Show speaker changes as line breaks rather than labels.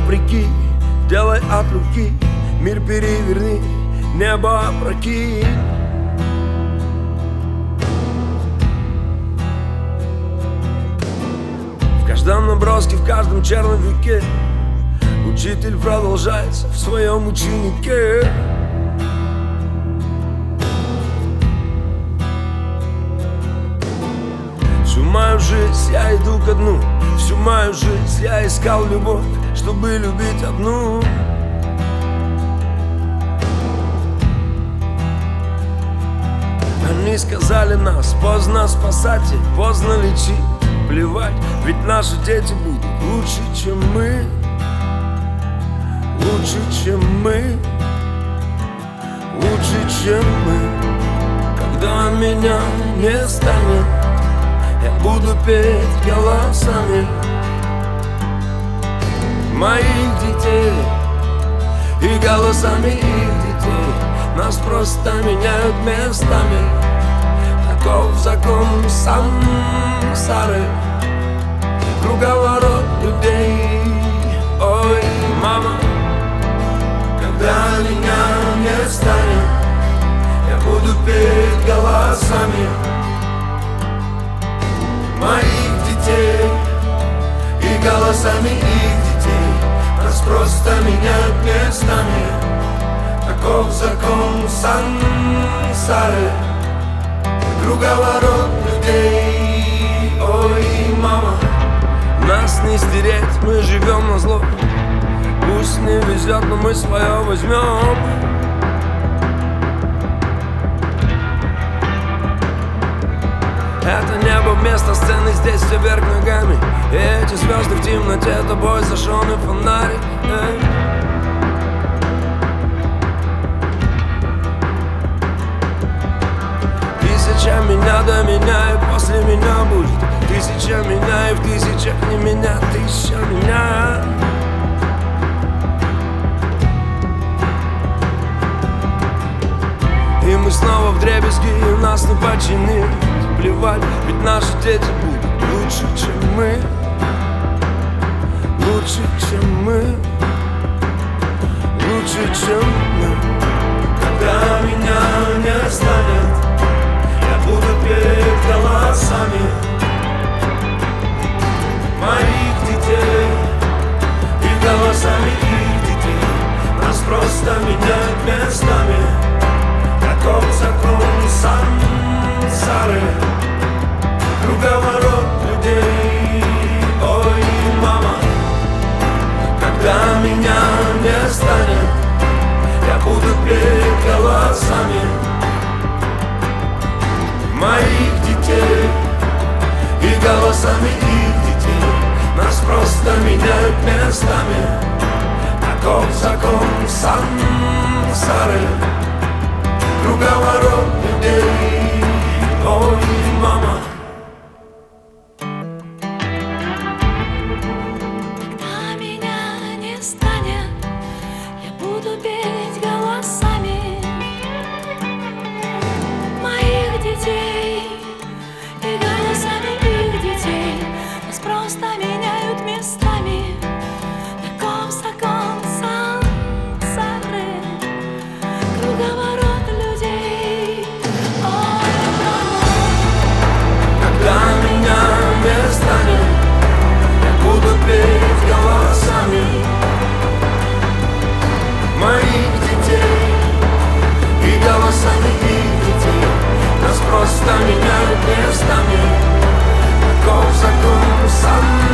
прикинь, делай от руки, мир переверни, небо опрокинь. В каждом наброске, в каждом черновике учитель продолжается в своем ученике. Всю мою жизнь я иду ко дну, всю мою жизнь я искал любовь, чтобы любить одну. Они сказали нас, поздно спасать и поздно лечить. Плевать, ведь наши дети будут лучше, чем мы. Лучше, чем мы. Лучше, чем мы. Когда меня не станет, я буду петь голосами моих детей и голосами их детей. Нас просто меняют местами. Таков закон сансары, круговорот людей. Ой, мама, когда меня не станет, я буду петь голосами моих детей и голосами их детей. Нас просто меняют местами. Таков закон сансары, круговорот людей. Ой, мама, нас не стереть, мы живем на зло. Пусть не везет, но мы свое возьмем. Это небо вместо сцены, здесь все вверх ногами. И эти звезды в темноте, тобой зажженный фонарик. Тысяча меня до меня, и после меня будет тысяча меня, и в тысячах не меня, тысяча меня. И мы снова вдребезги, и нас не починить. Плевать, ведь наши дети будут лучше, чем мы. Лучше, чем мы. Лучше, чем мы. Когда меня не станет, я буду петь голосами моих детей и голосами их детей. Нас просто меняют местами. Таков закон сансары, круговорот людей. Ой, мама, когда меня не станет, я буду петь голосами моих детей и голосами их детей. Нас просто меняют местами. Таков закон сансары, круговорот людей. Ой, мама.
Когда меня не станет, я буду петь голосами моих детей и голосами их детей. Нас просто меняют местами. Таков закон сансары, круговорот людей. Ой, мама.
Когда меня не станет, я буду петь голосами моих детей и голосами их детей. Нас просто меняют местами. Таков закон сансары.